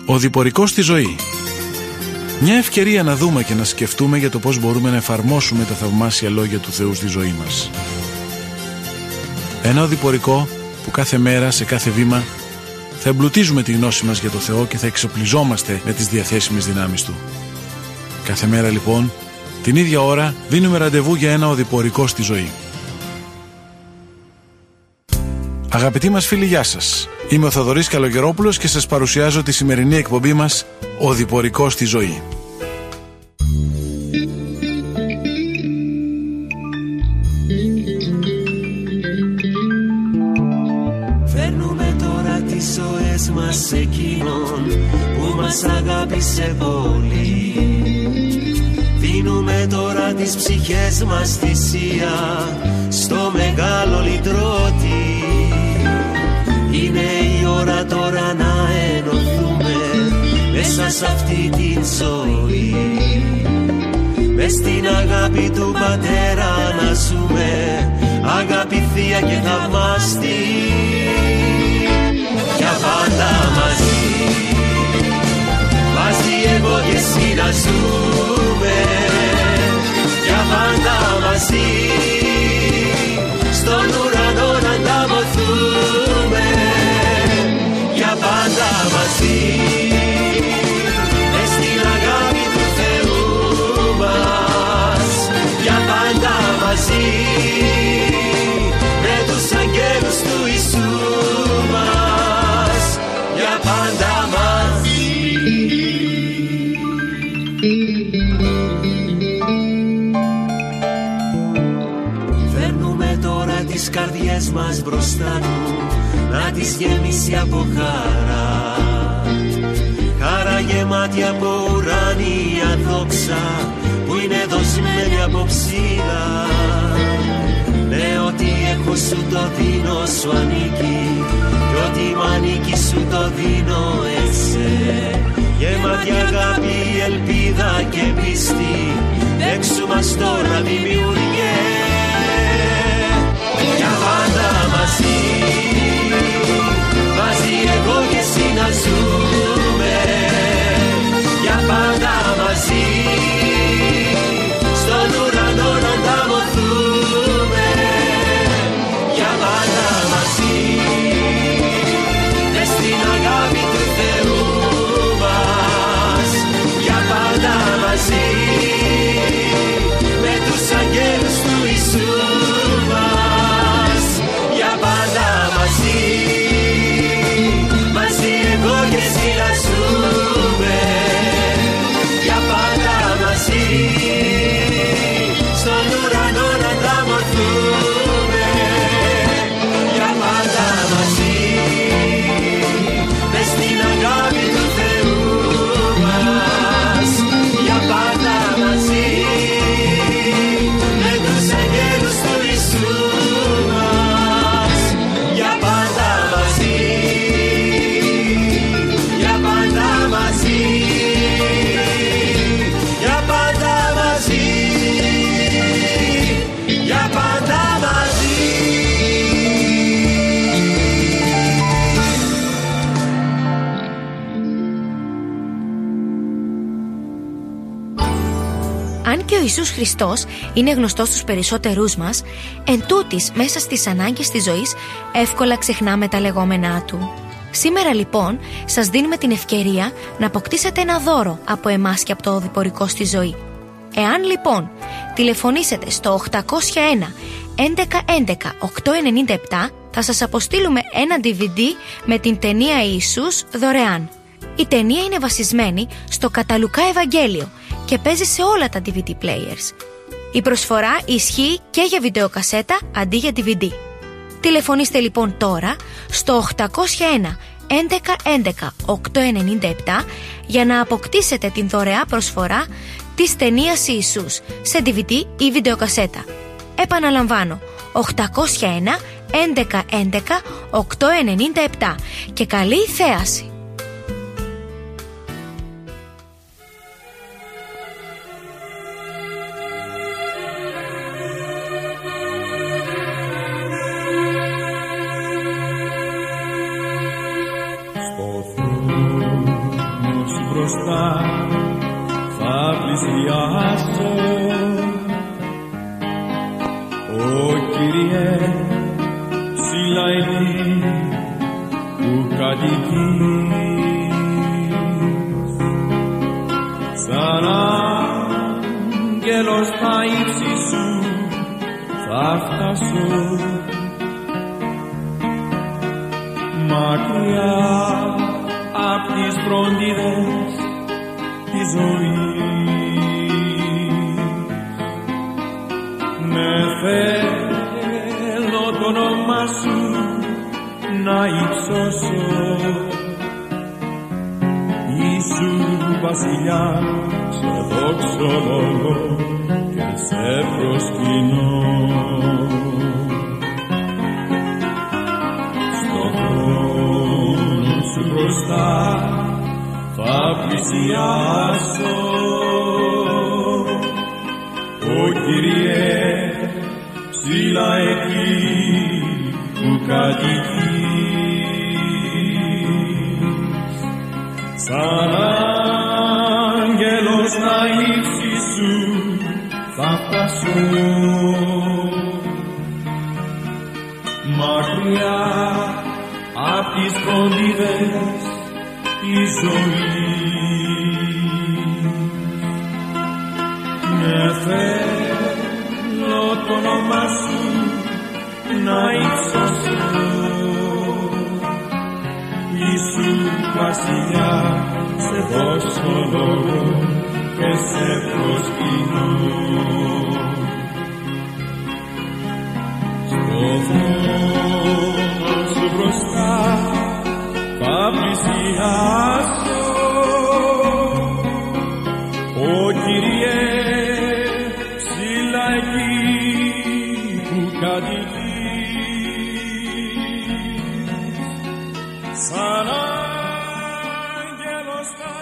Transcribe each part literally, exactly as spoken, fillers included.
Ο διπορικός στη ζωή. Μια ευκαιρία να δούμε και να σκεφτούμε για το πώς μπορούμε να εφαρμόσουμε τα θαυμάσια λόγια του Θεού στη ζωή μας. Ένα οδηπορικό που κάθε μέρα, σε κάθε βήμα, θα εμπλουτίζουμε τη γνώση μας για το Θεό και θα εξοπλιζόμαστε με τις διαθέσιμες δυνάμεις Του. Κάθε μέρα λοιπόν, την ίδια ώρα, δίνουμε ραντεβού για ένα οδηπορικό στη ζωή. Αγαπητοί μας φίλοι, γεια σας. Είμαι ο Θοδωρής Καλογερόπουλος και σας παρουσιάζω τη σημερινή εκπομπή μας «Οδηπορικό στη ζωή». Φέρνουμε τώρα τις ζωές μας σε εκείνον που μας αγάπησε πολύ. Δίνουμε τώρα τις ψυχές μας θυσία στο μεγάλο λυτρώτη. Είναι η ώρα τώρα να ενωθούμε μέσα σε αυτή την ζωή. Μες στην αγάπη του Πατέρα να ζούμε, αγάπη θεία και θαυμάστη, για πάντα μαζί. Μαζί εγώ και εσύ να ζούμε, για πάντα μαζί. Στον ουρανό να ανταμωθούμε, για πάντα μαζί. Μες στην αγάπη του Θεού μας, για πάντα μαζί. Με τους αγγέλους του Ιησού μας, για πάντα μαζί. Φέρνουμε τώρα τις καρδιές μας μπροστά Του, να τις γεμίσει από χαρά. Χαρά γεμάτη από ουράνια δόξα που είναι δοσμένη από ψηλά. Ναι, ό,τι έχω σου το δίνω σου ανήκει, κι ό,τι μ' ανήκει σου το δίνω εσέ. Γεμάτη αγάπη, ελπίδα και πίστη, έξω μας τώρα δημιουργέ, για πάντα μαζί. Μαζί εγώ και εσύ να ζούμε, για πάντα μαζί. Στον ουρανό να ανταμωθούμε, για πάντα μαζί. Μες στην αγάπη του Θεού μας, για πάντα μαζί. Με τους αγγέλους του Ιησού μας, για πάντα μαζί. Μαζί εγώ και εσύ να ζούμε, για πάντα μαζί. Στον ουρανό να ανταμωθούμε, για πάντα μαζί. Μες στην αγάπη του Θεού μας, για πάντα μαζί. Με τους αγγέλους του Ιησού μας, για πάντα μαζί. Για πάντα μαζί. Για πάντα μαζί. Για πάντα μαζί. Αν και ο Ιησούς Χριστός είναι γνωστός στους περισσότερούς μας, εν τούτης μέσα στις ανάγκες της ζωής εύκολα ξεχνάμε τα λεγόμενά Του. Σήμερα λοιπόν σας δίνουμε την ευκαιρία να αποκτήσετε ένα δώρο από εμάς και από το οδηπορικό στη ζωή. Εάν λοιπόν τηλεφωνήσετε στο οκτακόσια ένα έντεκα έντεκα οκτακόσια ενενήντα επτά, θα σας αποστείλουμε ένα ντι βι ντι με την ταινία Ιησούς δωρεάν. Η ταινία είναι βασισμένη στο κατά Λουκά Ευαγγέλιο και παίζει σε όλα τα ντι βι ντι players. Η προσφορά ισχύει και για βιντεοκασέτα αντί για ντι βι ντι. Τηλεφωνήστε λοιπόν τώρα στο οκτακόσια ένα έντεκα έντεκα οκτακόσια ενενήντα επτά για να αποκτήσετε την δωρεά προσφορά της ταινίας Ιησούς σε ντι βι ντι ή βιντεοκασέτα. Επαναλαμβάνω, οκτακόσια ένα έντεκα έντεκα οκτακόσια ενενήντα επτά και καλή θέαση. μπροστά θα πλησιάσω. Ω Κύριε, ψηλά εκεί που κατοικείς, σαν άγγελος στα ύψη σου θα φτάσω, μακριά απ' τις φροντίδες της ζωής. Με θέλω το όνομά σου να υψώσω, Ιησού βασιλιά, σε δοξολογώ και σε προσκυνώ. Στο χρόνο σου μπροστά θα πλησιάσω. Ω Κύριε, ψηλά εκεί που κατοικείς, σαν άγγελος στα ύψη σου θα φτάσω, μακριά απ' τις φροντίδες της ζωής. Με θέλω το όνομά σου να υψώσω, Ιησού βασιλιά, σε δώσω λόγο και σε προσκυνώ. Στο θρόνο σου μπροστά θα πλησιάσω. Ω Κύριε, ψηλά εκεί που κατοικείς, σαν άγγελος θα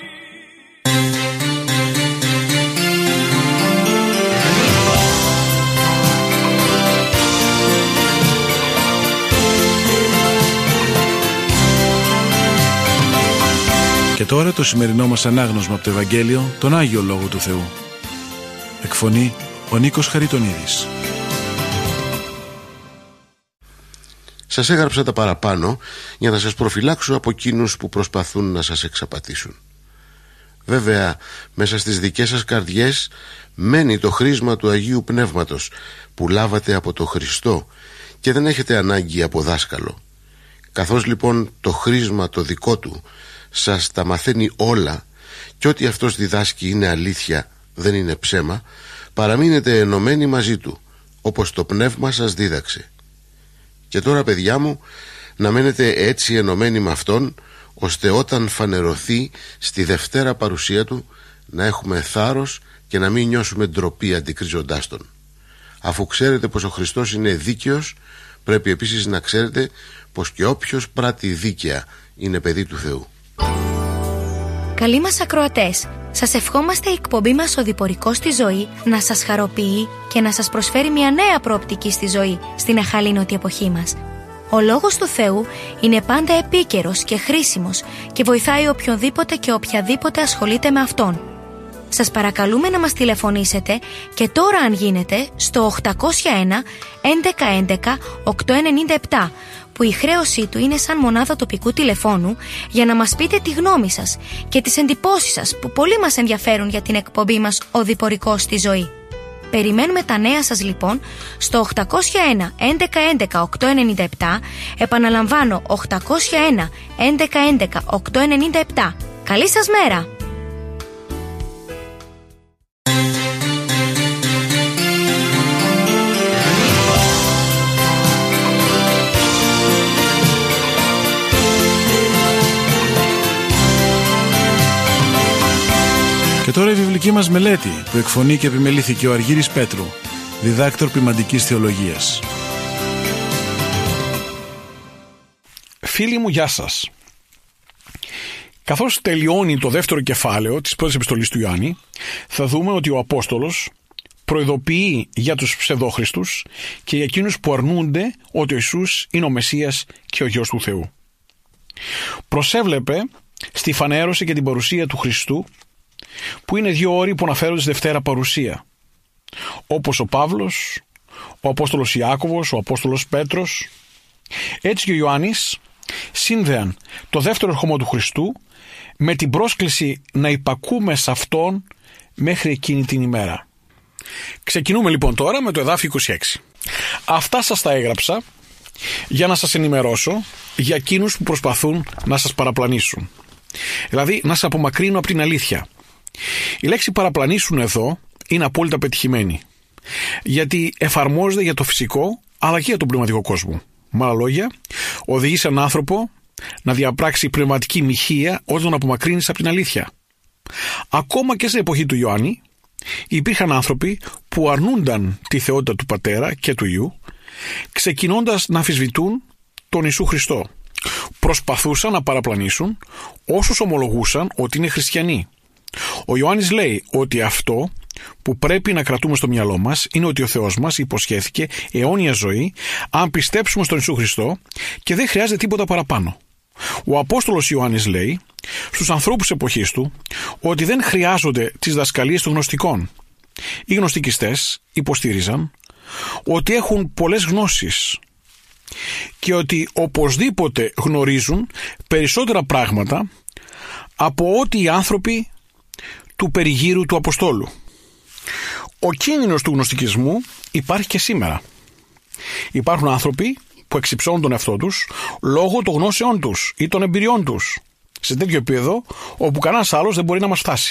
Και τώρα το σημερινό μας ανάγνωσμα από το Ευαγγέλιο, τον Άγιο Λόγο του Θεού. Εκφωνεί ο Νίκος Χαριτονίδης. Σας έγραψα τα παραπάνω για να σας προφυλάξω από εκείνους που προσπαθούν να σας εξαπατήσουν. Βέβαια, μέσα στις δικές σας καρδιές μένει το χρήσμα του Αγίου Πνεύματος που λάβατε από το Χριστό και δεν έχετε ανάγκη από δάσκαλο. Καθώς λοιπόν το χρήσμα το δικό του σας τα μαθαίνει όλα και ό,τι αυτός διδάσκει είναι αλήθεια, δεν είναι ψέμα, παραμείνετε ενωμένοι μαζί του, όπως το Πνεύμα σας δίδαξε. Και τώρα, παιδιά μου, να μένετε έτσι ενωμένοι με Αυτόν, ώστε όταν φανερωθεί στη Δευτέρα παρουσία Του να έχουμε θάρρος και να μην νιώσουμε ντροπή αντικρίζοντάς Τον. Αφού ξέρετε πως ο Χριστός είναι δίκαιος, πρέπει επίσης να ξέρετε πως και όποιος πράττει δίκαια είναι παιδί του Θεού. Καλοί μας ακροατές, σας ευχόμαστε η εκπομπή μας «Ο Διπορικός στη ζωή» να σας χαροποιεί και να σας προσφέρει μια νέα προοπτική στη ζωή στην αχαλήνωτη εποχή μας. Ο Λόγος του Θεού είναι πάντα επίκαιρος και χρήσιμος και βοηθάει οποιονδήποτε και οποιαδήποτε ασχολείται με Αυτόν. Σας παρακαλούμε να μας τηλεφωνήσετε και τώρα, αν γίνεται, στο οκτακόσια ένα έντεκα έντεκα οκτακόσια ενενήντα επτά, που η χρέωσή του είναι σαν μονάδα τοπικού τηλεφώνου, για να μας πείτε τη γνώμη σας και τις εντυπώσεις σας που πολύ μας ενδιαφέρουν για την εκπομπή μας «Ο Διπορικός στη ζωή». Περιμένουμε τα νέα σας λοιπόν στο οκτακόσια ένα έντεκα έντεκα οκτακόσια ενενήντα επτά, επαναλαμβάνω οκτακόσια ένα έντεκα έντεκα οκτακόσια ενενήντα επτά. Καλή σας μέρα! Και τώρα η βιβλική μας μελέτη που εκφωνεί και επιμελήθηκε ο Αργύρης Πέτρου, διδάκτορ ποιμαντικής θεολογίας. Φίλοι μου, γεια σας. Καθώς τελειώνει το δεύτερο κεφάλαιο της πρώτης επιστολής του Ιωάννη, θα δούμε ότι ο Απόστολος προειδοποιεί για τους ψευδόχριστους και για εκείνους που αρνούνται ότι ο Ιησούς είναι ο Μεσσίας και ο Υιός του Θεού. Προσέβλεπε στη φανέρωση και την παρουσία του Χριστού, που είναι δύο όροι που αναφέρονται στη Δευτέρα Παρουσία, όπως ο Παύλος, ο Απόστολος Ιάκωβος, ο Απόστολος Πέτρος. Έτσι και ο Ιωάννης σύνδεαν το δεύτερο ερχομό του Χριστού με την πρόσκληση να υπακούμε σε Αυτόν μέχρι εκείνη την ημέρα. Ξεκινούμε λοιπόν τώρα με το εδάφιο είκοσι έξι. Αυτά σας τα έγραψα για να σας ενημερώσω για εκείνους που προσπαθούν να σας παραπλανήσουν. Δηλαδή να σας απομακρύνω από την αλήθεια. Η λέξη παραπλανήσουν εδώ είναι απόλυτα πετυχημένη, γιατί εφαρμόζεται για το φυσικό αλλά και για τον πνευματικό κόσμο. Με άλλα λόγια, οδηγεί σε έναν άνθρωπο να διαπράξει πνευματική μοιχεία όταν τον απομακρύνεις από την αλήθεια. Ακόμα και στην εποχή του Ιωάννη υπήρχαν άνθρωποι που αρνούνταν τη θεότητα του Πατέρα και του Υιού, ξεκινώντας να αμφισβητούν τον Ιησού Χριστό. Προσπαθούσαν να παραπλανήσουν όσους ομολογούσαν ότι είναι χριστιανοί. Ο Ιωάννης λέει ότι αυτό που πρέπει να κρατούμε στο μυαλό μας είναι ότι ο Θεός μας υποσχέθηκε αιώνια ζωή αν πιστέψουμε στον Ιησού Χριστό και δεν χρειάζεται τίποτα παραπάνω. Ο Απόστολος Ιωάννης λέει στους ανθρώπους εποχής του ότι δεν χρειάζονται τις δασκαλίες των γνωστικών. Οι γνωστικιστές υποστήριζαν ότι έχουν πολλές γνώσεις και ότι οπωσδήποτε γνωρίζουν περισσότερα πράγματα από ό,τι οι άνθρωποι του περιγύρου του Αποστόλου. Ο κίνδυνος του γνωστικισμού υπάρχει και σήμερα. Υπάρχουν άνθρωποι που εξυψώνουν τον εαυτό τους λόγω των γνώσεών τους ή των εμπειριών τους σε τέτοιο επίπεδο όπου κανένας άλλος δεν μπορεί να μας φτάσει.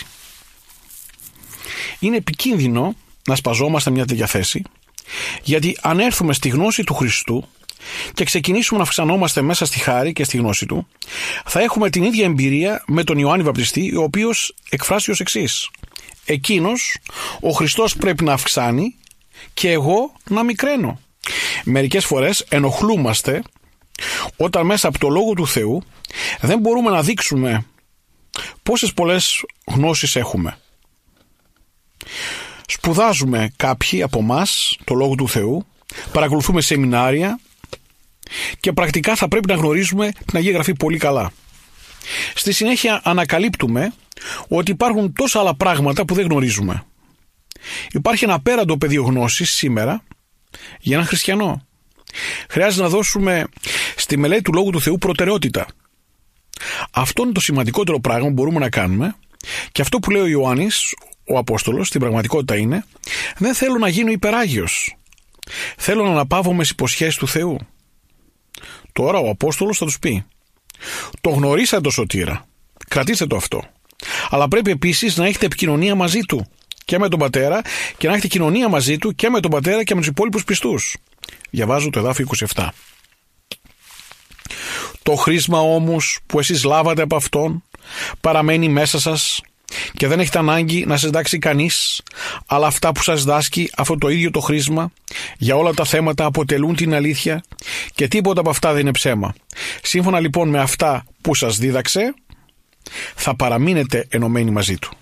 Είναι επικίνδυνο να σπαζόμαστε μια τέτοια θέση, γιατί αν έρθουμε στη γνώση του Χριστού και ξεκινήσουμε να αυξανόμαστε μέσα στη χάρη και στη γνώση του, θα έχουμε την ίδια εμπειρία με τον Ιωάννη Βαπτιστή, ο οποίος εκφράσει ως εξής: εκείνος, ο Χριστός, πρέπει να αυξάνει και εγώ να μικραίνω. Μερικές φορές ενοχλούμαστε όταν μέσα από το Λόγο του Θεού δεν μπορούμε να δείξουμε πόσες πολλές γνώσεις έχουμε. Σπουδάζουμε κάποιοι από μας το Λόγο του Θεού, παρακολουθούμε σεμινάρια και πρακτικά θα πρέπει να γνωρίζουμε την Αγία Γραφή πολύ καλά. Στη συνέχεια ανακαλύπτουμε ότι υπάρχουν τόσα άλλα πράγματα που δεν γνωρίζουμε. Υπάρχει ένα απέραντο πεδίο γνώσης σήμερα για έναν χριστιανό. Χρειάζεται να δώσουμε στη μελέτη του Λόγου του Θεού προτεραιότητα. Αυτό είναι το σημαντικότερο πράγμα που μπορούμε να κάνουμε, και αυτό που λέει ο Ιωάννης, ο Απόστολος, στην πραγματικότητα είναι: δεν θέλω να γίνω υπεράγιος. Θέλω να αναπαύομαι στις υποσχέσεις του Θεού. Τώρα ο Απόστολος θα τους πει: το γνωρίσατε το σωτήρα, κρατήστε το αυτό. Αλλά πρέπει επίσης να έχετε επικοινωνία μαζί του και με τον Πατέρα, και να έχετε κοινωνία μαζί του και με τον Πατέρα και με τους υπόλοιπους πιστούς. Διαβάζω το εδάφιο είκοσι επτά. Το χρήσμα όμως που εσείς λάβατε από Αυτόν παραμένει μέσα σας και δεν έχετε ανάγκη να σας διδάξει κανείς, αλλά αυτά που σας δάσκει αυτό το ίδιο το χρήσμα για όλα τα θέματα αποτελούν την αλήθεια και τίποτα από αυτά δεν είναι ψέμα. Σύμφωνα λοιπόν με αυτά που σας δίδαξε, θα παραμείνετε ενωμένοι μαζί του.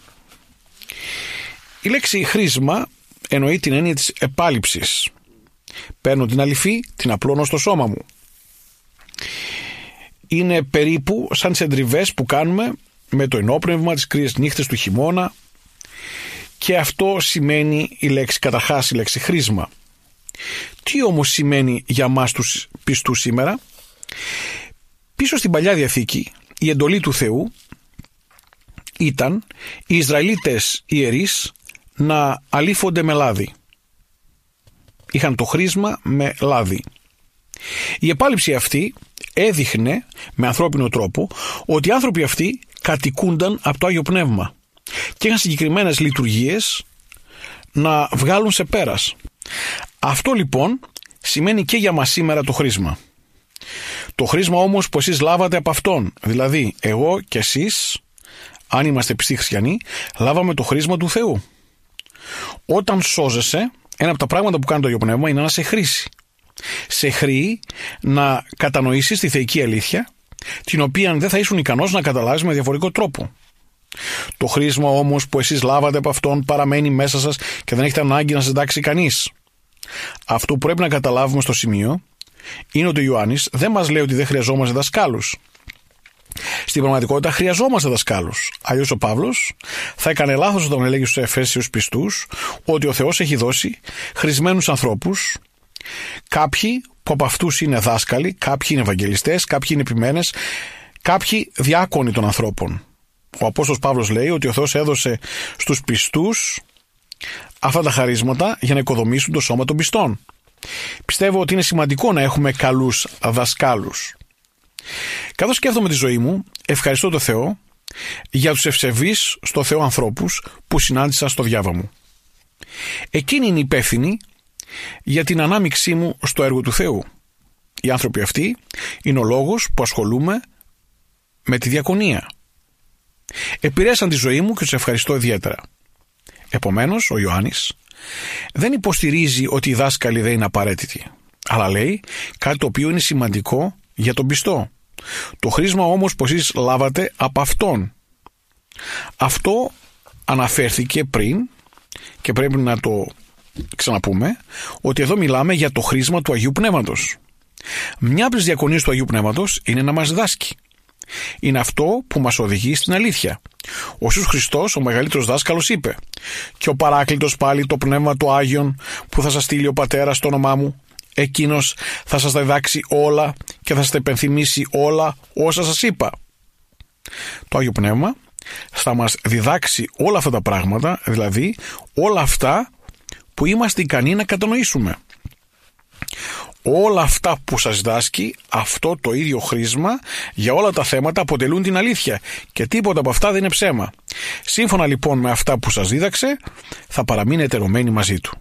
Η λέξη χρήσμα εννοεί την έννοια της επάλυψης. Παίρνω την αληφή, την απλώνω στο σώμα μου. Είναι περίπου σαν τις εντριβές που κάνουμε με το ενόπνευμα, τις κρύες νύχτες του χειμώνα, και αυτό σημαίνει η λέξη, καταρχάς η λέξη χρήσμα. Τι όμως σημαίνει για μας τους πιστούς σήμερα? Πίσω στην Παλιά Διαθήκη η εντολή του Θεού ήταν οι Ισραηλίτες ιερείς να αλήφονται με λάδι. Είχαν το χρήσμα με λάδι. Η επάλυψη αυτή έδειχνε με ανθρώπινο τρόπο ότι οι άνθρωποι αυτοί κατοικούνταν από το Άγιο Πνεύμα και είχαν συγκεκριμένες λειτουργίες να βγάλουν σε πέρας. Αυτό λοιπόν σημαίνει και για μας σήμερα το χρήσμα. Το χρήσμα όμως που εσείς λάβατε από Αυτόν, δηλαδή εγώ και εσείς, αν είμαστε πιστοί χριστιανοί, λάβαμε το χρήσμα του Θεού. Όταν σώζεσαι, ένα από τα πράγματα που κάνει το Άγιο Πνεύμα είναι να σε χρήσει. Σε χρήει να κατανοήσεις τη θεϊκή αλήθεια, την οποία δεν θα ήσουν ικανός να καταλάβεις με διαφορετικό τρόπο. Το χρήσμα όμως που εσείς λάβατε από Αυτόν παραμένει μέσα σας και δεν έχετε ανάγκη να σας διδάξει κανείς. Αυτό που πρέπει να καταλάβουμε στο σημείο είναι ότι ο Ιωάννης δεν μας λέει ότι δεν χρειαζόμαστε δασκάλους. Στην πραγματικότητα χρειαζόμαστε δασκάλους. Αλλιώς ο Παύλος θα έκανε λάθος όταν έλεγε στους Εφέσιους πιστούς ότι ο Θεός έχει δώσει χρησμένους ανθρώπους, κάποιοι που από αυτούς είναι δάσκαλοι, κάποιοι είναι ευαγγελιστές, κάποιοι είναι επιμένες, κάποιοι διάκονοι των ανθρώπων. Ο Απόστολος Παύλος λέει ότι ο Θεός έδωσε στους πιστούς αυτά τα χαρίσματα για να οικοδομήσουν το σώμα των πιστών. Πιστεύω ότι είναι σημαντικό να έχουμε καλούς δασκάλους. Καθώς σκέφτομαι τη ζωή μου, ευχαριστώ τον Θεό για τους ευσεβείς στο Θεό ανθρώπους που συνάντησα στο διάβα μου. Εκείνοι είναι υπεύθυνοι για την ανάμειξή μου στο έργο του Θεού. Οι άνθρωποι αυτοί είναι ο λόγος που ασχολούμαι με τη διακονία. Επηρέασαν τη ζωή μου και τους ευχαριστώ ιδιαίτερα. Επομένως, ο Ιωάννης δεν υποστηρίζει ότι οι δάσκαλοι δεν είναι απαραίτητοι, αλλά λέει κάτι το οποίο είναι σημαντικό για τον πιστό. Το χρήσμα όμως που εσείς λάβατε από Αυτόν. Αυτό αναφέρθηκε πριν και πρέπει να το ξαναπούμε, ότι εδώ μιλάμε για το χρήσμα του Αγίου Πνεύματος. Μια από τις διακονίες του Αγίου Πνεύματος είναι να μας δάσκει. Είναι αυτό που μας οδηγεί στην αλήθεια. Ο Ιησούς Χριστός, ο μεγαλύτερος δάσκαλος, είπε: «Και ο Παράκλητος πάλι, το Πνεύμα του Άγιον, που θα σας στείλει ο Πατέρας στο όνομά μου, εκείνος θα σας τα διδάξει όλα και θα σας τα υπενθυμίσει όλα όσα σας είπα». Το Άγιο Πνεύμα θα μας διδάξει όλα αυτά τα πράγματα, δηλαδή όλα αυτά που είμαστε ικανοί να κατανοήσουμε. Όλα αυτά που σας δάσκει, αυτό το ίδιο χρήσμα για όλα τα θέματα αποτελούν την αλήθεια και τίποτα από αυτά δεν είναι ψέμα. Σύμφωνα λοιπόν με αυτά που σας δίδαξε, θα παραμείνετε ερωμένοι μαζί του.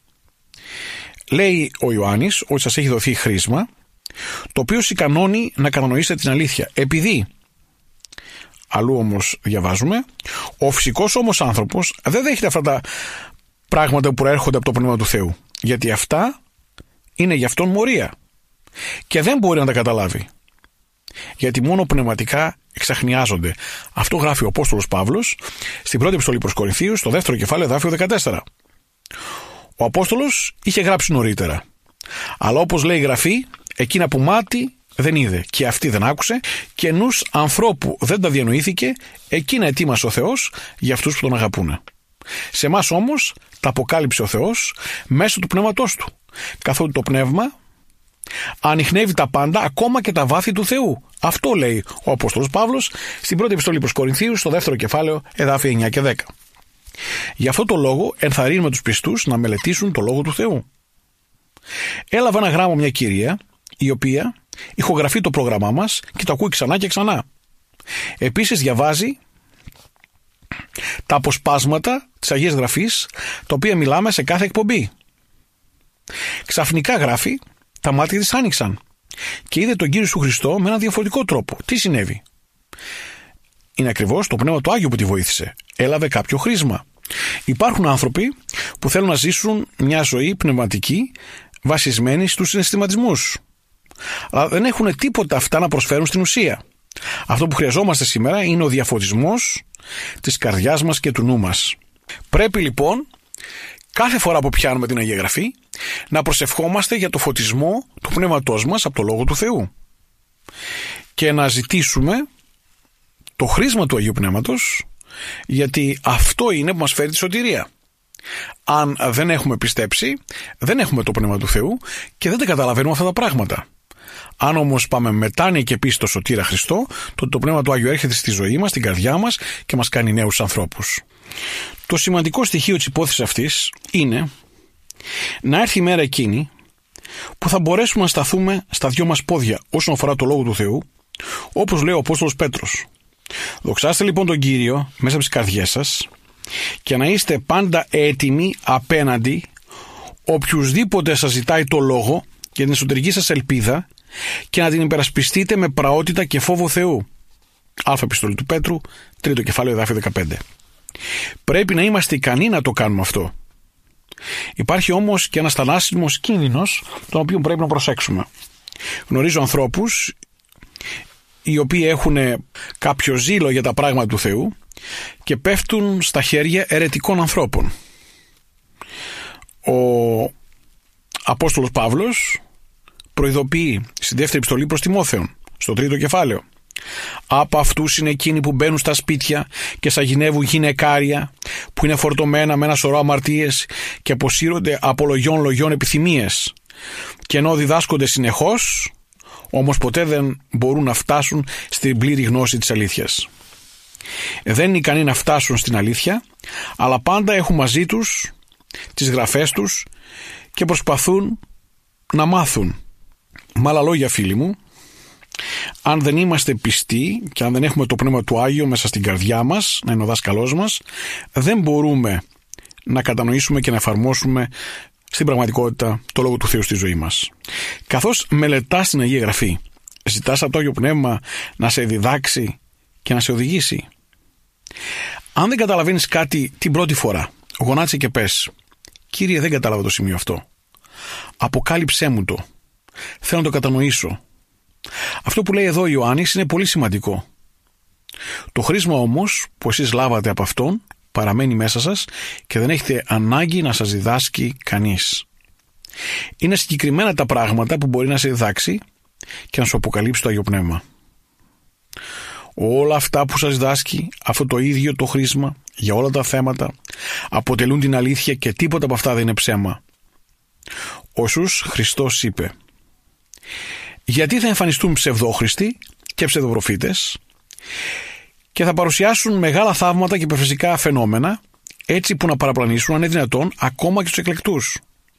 Λέει ο Ιωάννης ότι σας έχει δοθεί χρήσμα, το οποίο ικανώνει να κατανοήσετε την αλήθεια. Επειδή, αλλού όμως διαβάζουμε, ο φυσικός όμως άνθρωπος δεν δέχεται αυτά τα πράγματα που προέρχονται από το Πνεύμα του Θεού, γιατί αυτά είναι γι' αυτόν μορία και δεν μπορεί να τα καταλάβει, γιατί μόνο πνευματικά εξαχνιάζονται. Αυτό γράφει ο Απόστολος Παύλος στην πρώτη επιστολή προς Κορινθίους, στο δεύτερο κεφάλαιο, εδάφιο δεκατέσσερα. Ο Απόστολος είχε γράψει νωρίτερα, αλλά όπως λέει η Γραφή, εκείνα που μάτι δεν είδε και αυτή δεν άκουσε και νους ανθρώπου δεν τα διανοήθηκε, εκείνα ετοίμασε ο Θεός για αυτούς που τον αγαπούνε. Σε εμάς όμως τα αποκάλυψε ο Θεός μέσω του Πνεύματός Του, καθότι το Πνεύμα ανιχνεύει τα πάντα, ακόμα και τα βάθη του Θεού. Αυτό λέει ο Απόστολος Παύλος στην πρώτη επιστολή προς Κορινθίους, στο δεύτερο κεφάλαιο, εδάφια εννιά και δέκα. Γι' αυτό το λόγο ενθαρρύνουμε τους πιστούς να μελετήσουν το Λόγο του Θεού. Έλαβα ένα γράμμα μια κυρία, η οποία ηχογραφεί το πρόγραμμά μας και το ακούει ξανά και ξανά. Επίσης διαβάζει τα αποσπάσματα της Αγίας Γραφής, τα οποία μιλάμε σε κάθε εκπομπή. Ξαφνικά, γράφει, τα μάτια της άνοιξαν και είδε τον Κύριο Ιησού Χριστό με έναν διαφορετικό τρόπο. Τι συνέβη? Είναι ακριβώς το Πνεύμα του Άγιο που τη βοήθησε. Έλαβε κάποιο χρήσμα. Υπάρχουν άνθρωποι που θέλουν να ζήσουν μια ζωή πνευματική βασισμένη στους συναισθηματισμούς, αλλά δεν έχουν τίποτα αυτά να προσφέρουν στην ουσία. Αυτό που χρειαζόμαστε σήμερα είναι ο διαφωτισμός της καρδιάς μας και του νου μας. Πρέπει λοιπόν κάθε φορά που πιάνουμε την Αγία Γραφή να προσευχόμαστε για το φωτισμό του πνεύματός μας από το Λόγο του Θεού και να ζητήσουμε το χρήσμα του Αγίου Πνεύματος, γιατί αυτό είναι που μας φέρει τη σωτηρία. Αν δεν έχουμε πιστέψει, δεν έχουμε το Πνεύμα του Θεού και δεν τα καταλαβαίνουμε αυτά τα πράγματα. Αν όμως πάμε μετάνοια και πίστη στο σωτήρα Χριστό, τότε το Πνεύμα του Άγιο έρχεται στη ζωή μας, στην καρδιά μας και μας κάνει νέους ανθρώπους. Το σημαντικό στοιχείο της υπόθεσης αυτής είναι να έρθει η μέρα εκείνη που θα μπορέσουμε να σταθούμε στα δυο μας πόδια όσον αφορά το Λόγο του Θεού, όπως λέει ο Απόστολος Πέτρος. Δοξάστε λοιπόν τον Κύριο μέσα από τις καρδιές σας και να είστε πάντα έτοιμοι απέναντι οποιουσδήποτε σας ζητάει το Λόγο για την εσωτερική σας ελπίδα και να την υπερασπιστείτε με πραότητα και φόβο Θεού. Α επιστολή του Πέτρου, τρίτο κεφάλαιο, εδάφιο δεκαπέντε. Πρέπει να είμαστε ικανοί να το κάνουμε αυτό. Υπάρχει όμως και ένας θανάσιμος κίνδυνος, τον οποίο πρέπει να προσέξουμε. Γνωρίζω ανθρώπους οι οποίοι έχουν κάποιο ζήλο για τα πράγματα του Θεού και πέφτουν στα χέρια αιρετικών ανθρώπων. Ο Απόστολος Παύλος προειδοποιεί στη δεύτερη επιστολή προς Τιμόθεον, στο τρίτο κεφάλαιο, Από αυτούς είναι εκείνοι που μπαίνουν στα σπίτια και σαγηνεύουν γυναικάρια που είναι φορτωμένα με ένα σωρό αμαρτίες και αποσύρονται από λογιών λογιών επιθυμίες, και ενώ διδάσκονται συνεχώς, όμως ποτέ δεν μπορούν να φτάσουν στην πλήρη γνώση της αλήθειας. Δεν είναι ικανοί να φτάσουν στην αλήθεια, αλλά πάντα έχουν μαζί τους τις γραφές τους και προσπαθούν να μάθουν. Με άλλα λόγια, φίλοι μου, αν δεν είμαστε πιστοί και αν δεν έχουμε το Πνεύμα του Άγιο μέσα στην καρδιά μας, να είναι ο δάσκαλός μας, δεν μπορούμε να κατανοήσουμε και να εφαρμόσουμε στην πραγματικότητα το Λόγο του Θεού στη ζωή μας. Καθώς μελετάς την Αγία Γραφή, ζητάς από το Άγιο Πνεύμα να σε διδάξει και να σε οδηγήσει. Αν δεν καταλαβαίνεις κάτι την πρώτη φορά, γονάτισε και πες: Κύριε, δεν κατάλαβα το σημείο αυτό. Αποκάλυψέ μου το. Θέλω να το κατανοήσω. Αυτό που λέει εδώ ο Ιωάννης είναι πολύ σημαντικό. Το χρήσμα όμως που εσείς λάβατε από αυτόν παραμένει μέσα σας και δεν έχετε ανάγκη να σας διδάσκει κανείς. Είναι συγκεκριμένα τα πράγματα που μπορεί να σε διδάξει και να σου αποκαλύψει το Άγιο Πνεύμα. Όλα αυτά που σας διδάσκει αυτό το ίδιο το χρήσμα για όλα τα θέματα αποτελούν την αλήθεια και τίποτα από αυτά δεν είναι ψέμα. Ο Ιησούς Χριστός είπε: γιατί θα εμφανιστούν ψευδόχριστοι και ψευδοπροφήτες και θα παρουσιάσουν μεγάλα θαύματα και υπερφυσικά φαινόμενα, έτσι που να παραπλανήσουν αν είναι δυνατόν ακόμα και τους εκλεκτούς.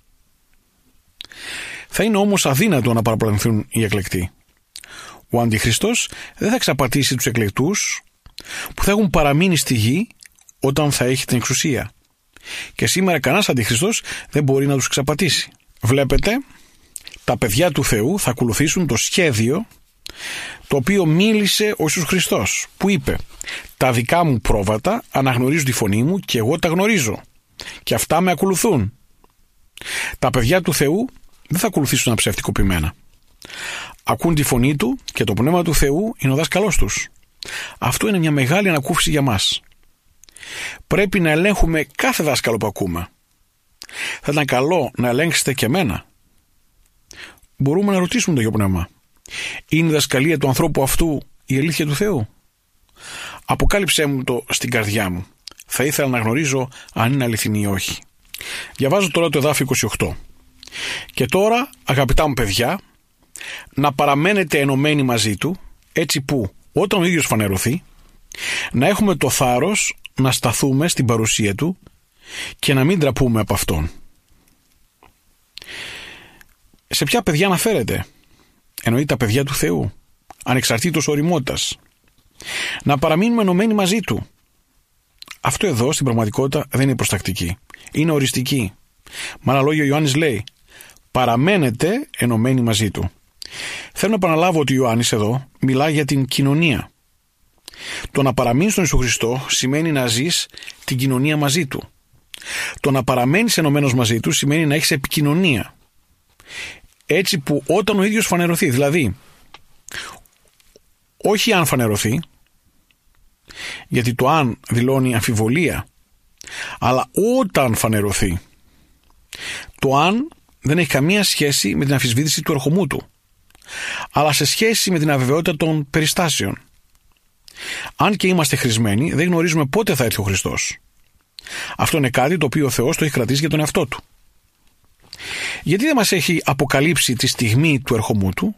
Θα είναι όμως αδύνατο να παραπλανηθούν οι εκλεκτοί. Ο Αντιχριστός δεν θα εξαπατήσει τους εκλεκτούς που θα έχουν παραμείνει στη γη όταν θα έχει την εξουσία. Και σήμερα κανένας Αντιχριστός δεν μπορεί να τους εξαπατήσει. Βλέπετε, τα παιδιά του Θεού θα ακολουθήσουν το σχέδιο το οποίο μίλησε ο Ιησούς Χριστός, που είπε: τα δικά μου πρόβατα αναγνωρίζουν τη φωνή μου και εγώ τα γνωρίζω και αυτά με ακολουθούν. Τα παιδιά του Θεού δεν θα ακολουθήσουν ένα ψεύτικο ποιμένα. Ακούν τη φωνή του και το Πνεύμα του Θεού είναι ο δάσκαλός τους. Αυτό είναι μια μεγάλη ανακούφιση για μας. Πρέπει να ελέγχουμε κάθε δάσκαλο που ακούμε. Θα ήταν καλό να ελέγξετε και εμένα. Μπορούμε να ρωτήσουμε το Αγίο Πνεύμα: είναι η δασκαλία του ανθρώπου αυτού η αλήθεια του Θεού? Αποκάλυψέ μου το στην καρδιά μου. Θα ήθελα να γνωρίζω αν είναι αληθινή ή όχι. Διαβάζω τώρα το εδάφιο είκοσι οκτώ. Και τώρα, αγαπητά μου παιδιά, να παραμένετε ενωμένοι μαζί του, έτσι που όταν ο ίδιος φανερωθεί, να έχουμε το θάρρος να σταθούμε στην παρουσία του και να μην τραπούμε από αυτόν. Σε ποια παιδιά αναφέρεται? Εννοεί τα παιδιά του Θεού, ανεξαρτήτως οριμότητας. Να παραμείνουμε ενωμένοι μαζί του. Αυτό εδώ στην πραγματικότητα δεν είναι προστακτική. Είναι οριστική. Με άλλα λόγια, ο Ιωάννης λέει: παραμένετε ενωμένοι μαζί του. Θέλω να επαναλάβω ότι ο Ιωάννης εδώ μιλάει για την κοινωνία. Το να παραμείνεις στον Ιησού Χριστό σημαίνει να ζεις την κοινωνία μαζί του. Το να παραμένεις ενωμένος μαζί του σημαίνει να έχεις επικοινωνία. Έτσι που όταν ο ίδιος φανερωθεί, δηλαδή όχι αν φανερωθεί, γιατί το αν δηλώνει αμφιβολία, αλλά όταν φανερωθεί, το αν δεν έχει καμία σχέση με την αμφισβήτηση του ερχομού του, αλλά σε σχέση με την αβεβαιότητα των περιστάσεων. Αν και είμαστε χρησμένοι, δεν γνωρίζουμε πότε θα έρθει ο Χριστός. Αυτό είναι κάτι το οποίο ο Θεός το έχει κρατήσει για τον εαυτό του. Γιατί δεν μας έχει αποκαλύψει τη στιγμή του ερχομού του?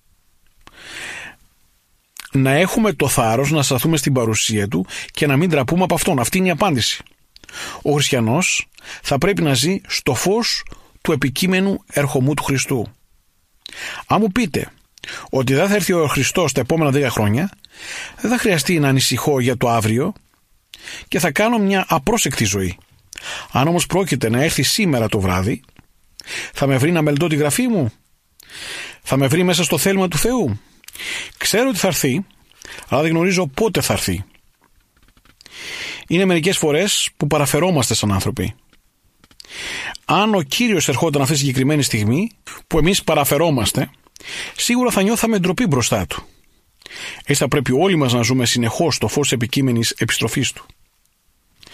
Να έχουμε το θάρρος να σταθούμε στην παρουσία του και να μην τραπούμε από αυτόν. Αυτή είναι η απάντηση. Ο χριστιανός θα πρέπει να ζει στο φως του επικείμενου ερχομού του Χριστού. Αν μου πείτε ότι δεν θα έρθει ο Χριστός τα επόμενα δέκα χρόνια, δεν θα χρειαστεί να ανησυχώ για το αύριο και θα κάνω μια απρόσεκτη ζωή. Αν όμως πρόκειται να έρθει σήμερα το βράδυ, θα με βρει να μελετώ τη γραφή μου? Θα με βρει μέσα στο θέλημα του Θεού? Ξέρω ότι θα έρθει, αλλά δεν γνωρίζω πότε θα έρθει. Είναι μερικές φορές που παραφερόμαστε σαν άνθρωποι. Αν ο Κύριος ερχόταν αυτή τη συγκεκριμένη στιγμή που εμείς παραφερόμαστε, σίγουρα θα νιώθαμε ντροπή μπροστά του. Έτσι θα πρέπει όλοι μας να ζούμε συνεχώς στο φως επικείμενης επιστροφής του.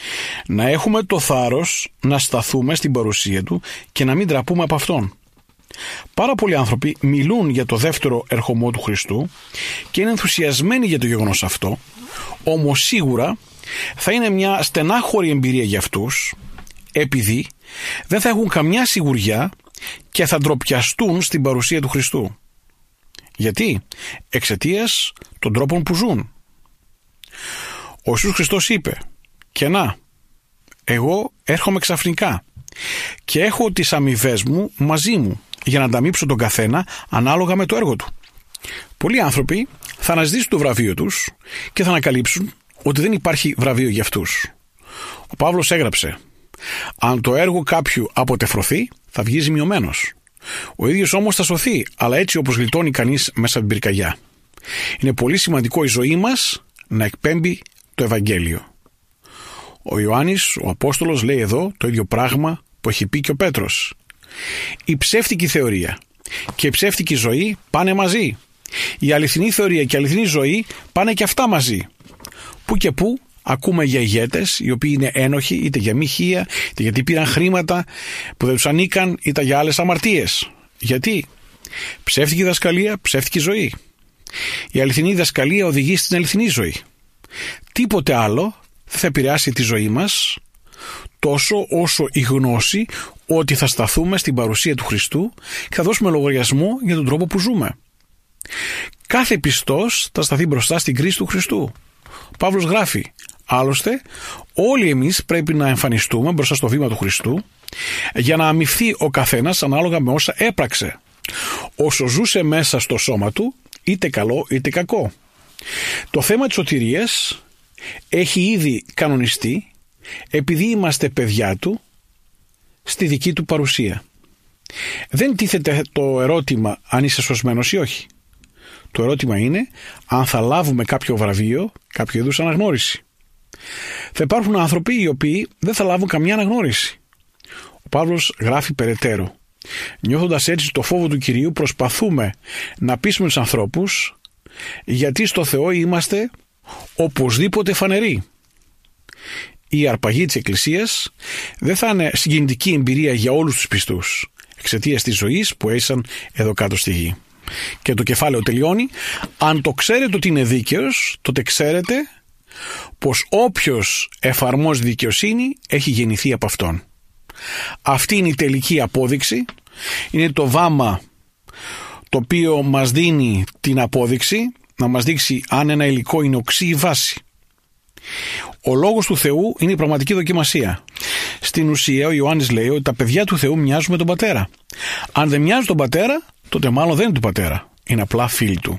Να έχουμε το θάρρος να σταθούμε στην παρουσία του και να μην τραπούμε από αυτόν. Πάρα πολλοί άνθρωποι μιλούν για το δεύτερο ερχομό του Χριστού και είναι ενθουσιασμένοι για το γεγονός αυτό, όμως σίγουρα θα είναι μια στενάχωρη εμπειρία για αυτούς, επειδή δεν θα έχουν καμιά σιγουριά και θα ντροπιαστούν στην παρουσία του Χριστού. Γιατί? Εξαιτίας των τρόπων που ζουν. Ο Ιησούς Χριστός είπε: «Και να, εγώ έρχομαι ξαφνικά και έχω τις αμοιβές μου μαζί μου για να ανταμείψω τον καθένα ανάλογα με το έργο του». Πολλοί άνθρωποι θα αναζητήσουν το βραβείο τους και θα ανακαλύψουν ότι δεν υπάρχει βραβείο για αυτούς. Ο Παύλος έγραψε: «Αν το έργο κάποιου αποτεφρωθεί, θα βγει ζημιωμένος. Ο ίδιος όμως θα σωθεί, αλλά έτσι όπως γλιτώνει κανείς μέσα από την πυρκαγιά». Είναι πολύ σημαντικό η ζωή μας να εκπέμπει το Ευαγγέλιο. Ο Ιωάννης, ο Απόστολος, λέει εδώ το ίδιο πράγμα που έχει πει και ο Πέτρος. Η ψεύτικη θεωρία και η ψεύτικη ζωή πάνε μαζί. Η αληθινή θεωρία και η αληθινή ζωή πάνε και αυτά μαζί. Που και που ακούμε για ηγέτες οι οποίοι είναι ένοχοι είτε για μοιχεία, είτε γιατί πήραν χρήματα που δεν τους ανήκαν, είτε για άλλες αμαρτίες. Γιατί? Ψεύτικη δασκαλία, ψεύτικη ζωή. Η αληθινή δασκαλία οδηγεί στην αληθινή ζωή. Τίποτε άλλο δεν θα επηρεάσει τη ζωή μας τόσο όσο η γνώση ότι θα σταθούμε στην παρουσία του Χριστού και θα δώσουμε λογαριασμό για τον τρόπο που ζούμε. Κάθε πιστός θα σταθεί μπροστά στην κρίση του Χριστού. Ο Παύλος γράφει: «Άλλωστε όλοι εμείς πρέπει να εμφανιστούμε μπροστά στο βήμα του Χριστού για να αμοιφθεί ο καθένας ανάλογα με όσα έπραξε, όσο ζούσε μέσα στο σώμα του, είτε καλό είτε κακό». Το θέμα της σωτηρίας έχει ήδη κανονιστεί επειδή είμαστε παιδιά του στη δική του παρουσία. Δεν τίθεται το ερώτημα αν είσαι σωσμένος ή όχι. Το ερώτημα είναι αν θα λάβουμε κάποιο βραβείο, κάποιο είδους αναγνώριση. Θα υπάρχουν άνθρωποι οι οποίοι δεν θα λάβουν καμιά αναγνώριση. Ο Παύλος γράφει περαιτέρω: «Νιώθοντας έτσι το φόβο του Κυρίου, προσπαθούμε να πείσουμε τους ανθρώπους, γιατί στο Θεό είμαστε οπωσδήποτε φανεροί». Η αρπαγή της Εκκλησίας δεν θα είναι συγκινητική εμπειρία για όλους τους πιστούς, εξαιτίας της ζωής που έζησαν εδώ κάτω στη γη. Και το κεφάλαιο τελειώνει: «Αν το ξέρετε ότι είναι δίκαιος, τότε ξέρετε πως όποιος εφαρμόζει δικαιοσύνη έχει γεννηθεί από Αυτόν». Αυτή είναι η τελική απόδειξη, είναι το βάμα το οποίο μας δίνει την απόδειξη, να μας δείξει αν ένα υλικό είναι οξύ ή βάση. Ο λόγος του Θεού είναι η πραγματική δοκιμασία. Στην ουσία ο Ιωάννης λέει ότι τα παιδιά του Θεού μοιάζουν με τον πατέρα. Αν δεν μοιάζουν τον πατέρα, τότε μάλλον δεν είναι του πατέρα, είναι απλά φίλοι του.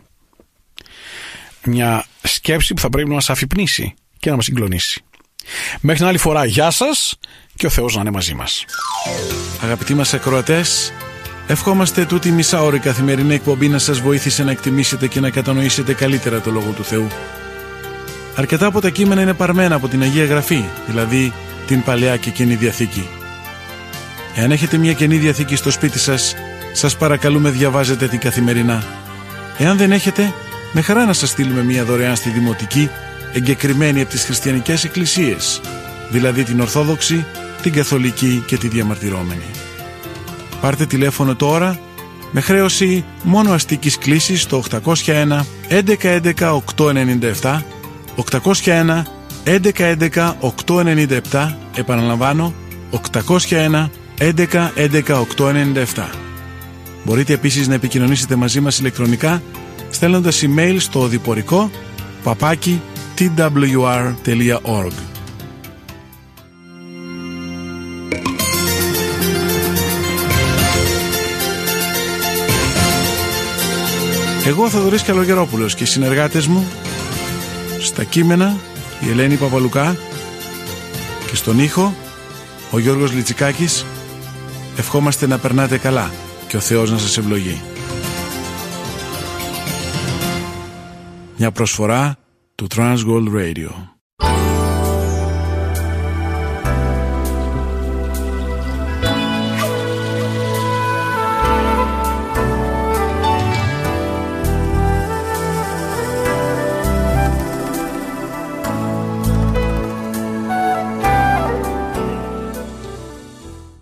Μια σκέψη που θα πρέπει να μας αφυπνήσει και να μας συγκλονίσει. Μέχρι την άλλη φορά, γεια σας και ο Θεός να είναι μαζί μας. Αγαπητοί μας ακροατές, ευχόμαστε τούτη μισάωρη καθημερινή εκπομπή να σας βοήθησε να εκτιμήσετε και να κατανοήσετε καλύτερα το Λόγο του Θεού. Αρκετά από τα κείμενα είναι παρμένα από την Αγία Γραφή, δηλαδή την Παλαιά και Καινή Διαθήκη. Εάν έχετε μια Καινή Διαθήκη στο σπίτι σας, σας παρακαλούμε διαβάζετε την καθημερινά. Εάν δεν έχετε, με χαρά να σας στείλουμε μια δωρεάν στη Δημοτική, εγκεκριμένη από τις χριστιανικές εκκλησίες, δηλαδή την Ορθόδοξη, την Καθολική και τη Διαμαρτυρόμενη. Πάρτε τηλέφωνο τώρα με χρέωση μόνο αστικής κλήσης στο οκτακόσια ένα έντεκα έντεκα οκτακόσια ενενήντα επτά, οκτακόσια ένα έντεκα έντεκα οκτακόσια ενενήντα επτά, επαναλαμβάνω οκτακόσια ένα έντεκα έντεκα οκτακόσια ενενήντα επτά. Μπορείτε επίσης να επικοινωνήσετε μαζί μας ηλεκτρονικά στέλνοντας email στο οδηπορικό παπάκι τι ντάμπλιου αρ τελεία org. Εγώ, Θοδωρής Καλογερόπουλος, και οι συνεργάτες μου στα κείμενα η Ελένη Παπαλουκά και στον ήχο ο Γιώργος Λιτσικάκης, ευχόμαστε να περνάτε καλά και ο Θεός να σας ευλογεί. Μια προσφορά του Transworld Radio.